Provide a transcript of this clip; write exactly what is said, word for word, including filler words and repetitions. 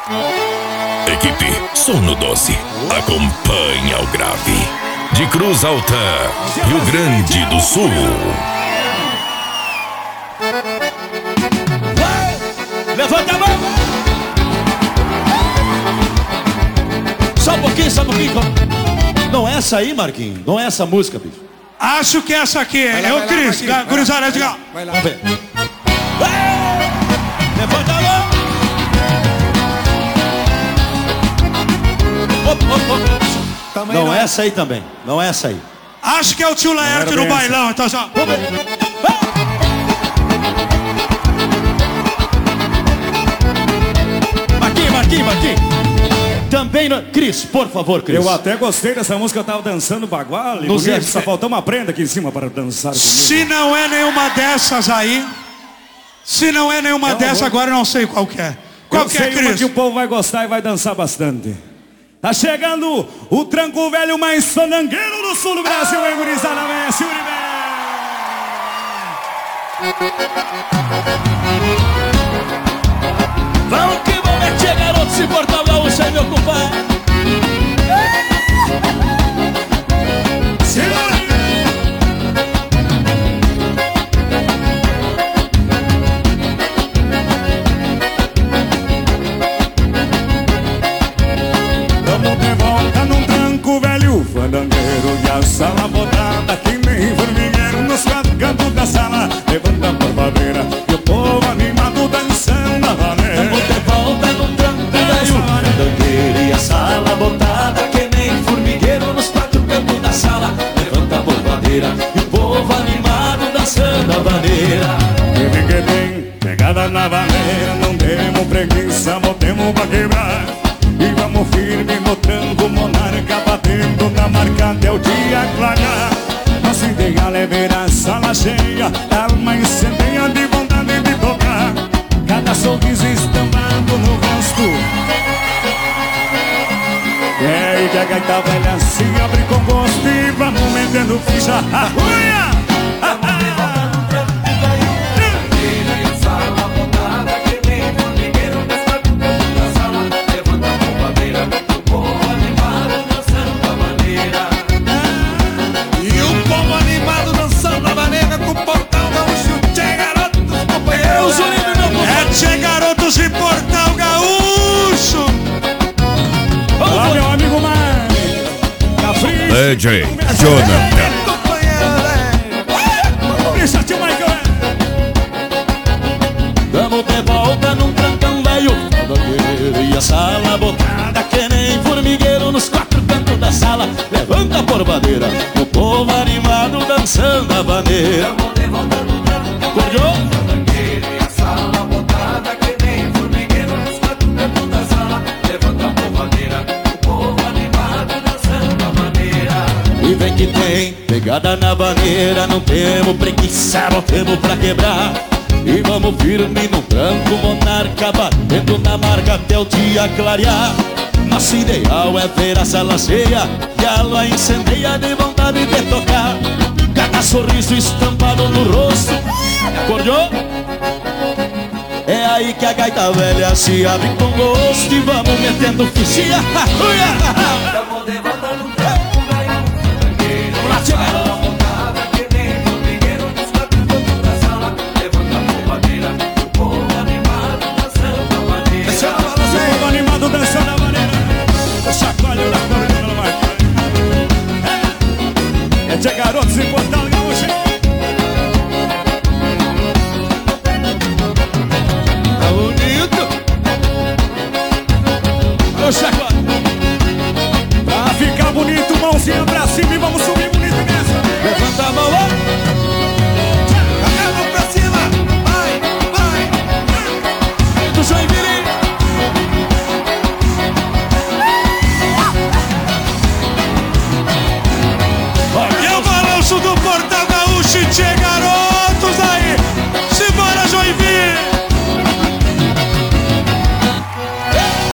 Equipe Sono Doce acompanha o grave de Cruz Alta, Rio Grande do Sul. Levanta a mão. Só um pouquinho, só um pouquinho. Não é essa aí, Marquinhos? Não é essa música, bicho? Acho que é essa aqui. É o Cris. Cruzada, diga. Vamos ver. Levanta a mão. Op, op, op. Não é essa aí também. Não é essa aí. Acho que é o tio Laerte no bailão. Então só. Vamos ver. Marquinhos, Marquinhos, Marquinhos. Também, no... Cris, por favor, Cris. Eu até gostei dessa música, eu tava dançando bagual. Bonito, só faltou uma prenda aqui em cima para dançar comigo. Se não é nenhuma dessas aí, se não é nenhuma eu dessas, vou... agora eu não sei qual que é. Qual eu que é, sei uma Cris? que o povo vai gostar e vai dançar bastante. Tá chegando o tranco velho mais fandangueiro do sul do Brasil, hein, gurizada, Messi Uribe. Vamos que vamos, é tia garoto, se portar gaúcho aí, meu compadre. Vamos de volta num tranco velho fandangueiro e a sala botada que nem formigueiro nos quatro cantos da sala. Levanta a barbadeira e o povo animado dançando a valer. Vamos de volta num tranco velho fandangueiro e a sala botada que nem formigueiro nos quatro cantos da sala. Levanta a borbadeira e o povo animado dançando a vaneira. Quem que tem pegada na vaneira, não temos preguiça, botemos pra quebrar. E vamos firme no tranco monarca, batendo na marca até o dia clarear. Nosso ideal é ver a sala cheia, alma incendeia de vontade de tocar. Cada sorriso estampado no rosto. É aí que a gaita velha se abre com gosto e vamos metendo ficha. Arruia! De Portal Gaúcho. Olá, meu amigo Mike. D J Jonathan. Deixa, tio Michael. Vamos de volta num trancão velho fandangueiro e a sala botada que nem formigueiro nos quatro cantos da sala. Levanta a borbadeira, o povo animado dançando a vaneira. Vamos de volta num trancão velho fandangueiro e a sala botada que nem formigueiro nos quatro cantos da sala. Levanta a borbadeira, o povo animado dançando a vaneira. E vem que tem pegada na vaneira, não temos preguiça, botemos pra quebrar. E vamos firme no tranco monarca, batendo na marca até o dia clarear. Nosso ideal é ver a sala cheia e a lua incendeia de vontade de tocar. Cada sorriso estampado no rosto. Acordou? É aí que a gaita velha se abre com gosto e vamos metendo fichinha.